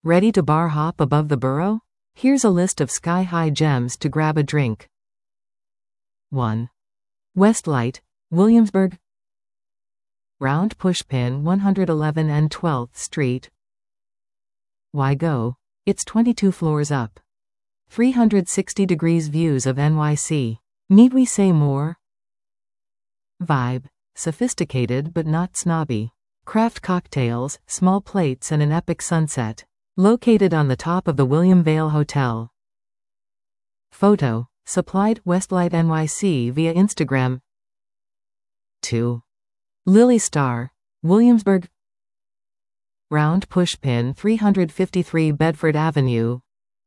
Ready to bar hop above the borough? Here's a list of sky-high gems to grab a drink. 1. Westlight, Williamsburg. Round Pushpin 111 and 12th Street. Why go? It's 22 floors up. 360 degrees views of NYC. Need we say more? Vibe. Sophisticated but not snobby. Craft cocktails, small plates and an epic sunset. Located on the top of the William Vale Hotel. Photo. Supplied Westlight NYC via Instagram. 2. Lily Star, Williamsburg. Round Pushpin 353 Bedford Avenue.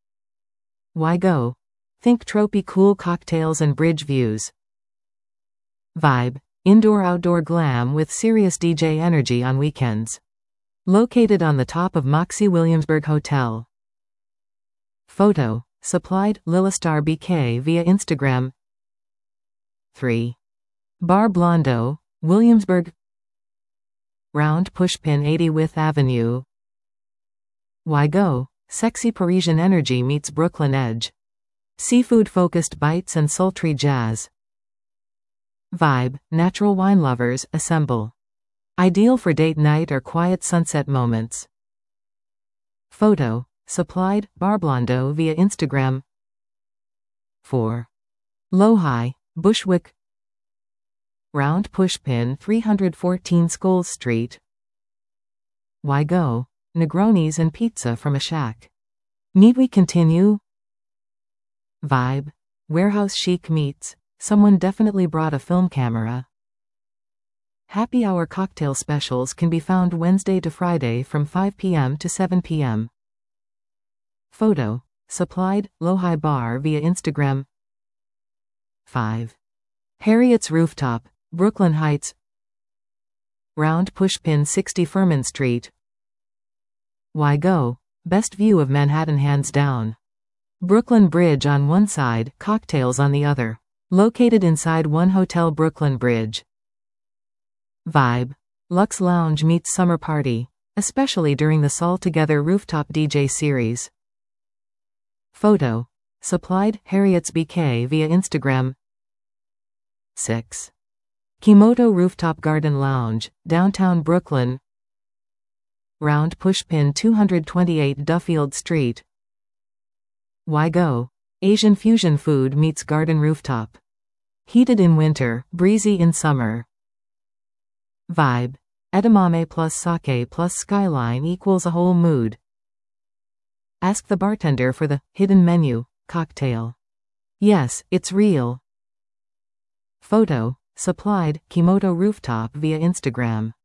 Why go? Think tropey cool cocktails and bridge views. Vibe. Indoor-outdoor glam with serious DJ energy on weekends. Located on the top of Moxie Williamsburg Hotel. Photo. Supplied Lilistar BK via Instagram. 3. Bar Blondo, Williamsburg. Round Pushpin 80 Wythe Avenue. Why go? Sexy Parisian energy meets Brooklyn edge. Seafood-focused bites and sultry jazz. Vibe. Natural wine lovers, assemble. Ideal for date night or quiet sunset moments. Photo. Supplied Bar Blondo via Instagram. 4. Low-High, Bushwick. Round Pushpin 314 Scholes Street. Why go? Negronis and pizza from a shack. Need we continue? Vibe. Warehouse chic meets. Someone definitely brought a film camera. Happy hour cocktail specials can be found Wednesday to Friday from 5 p.m. to 7 p.m. Photo. Supplied Low-High Bar via Instagram. 5. Harriet's Rooftop, Brooklyn Heights. Round Pushpin 60 Furman Street. Why go? Best view of Manhattan hands down. Brooklyn Bridge on one side, cocktails on the other. Located inside One Hotel Brooklyn Bridge. Vibe. Lux Lounge meets Summer Party, especially during the Sol Together Rooftop DJ series. Photo. Supplied Harriet's BK via Instagram. 6. Kimoto Rooftop Garden Lounge, downtown Brooklyn. Round Pushpin 228 Duffield Street. Why go? Asian fusion food meets garden rooftop. Heated in winter, breezy in summer. Vibe. Edamame plus sake plus skyline equals a whole mood. Ask the bartender for the hidden menu cocktail. Yes, it's real. Photo. Supplied Kimoto Rooftop via Instagram.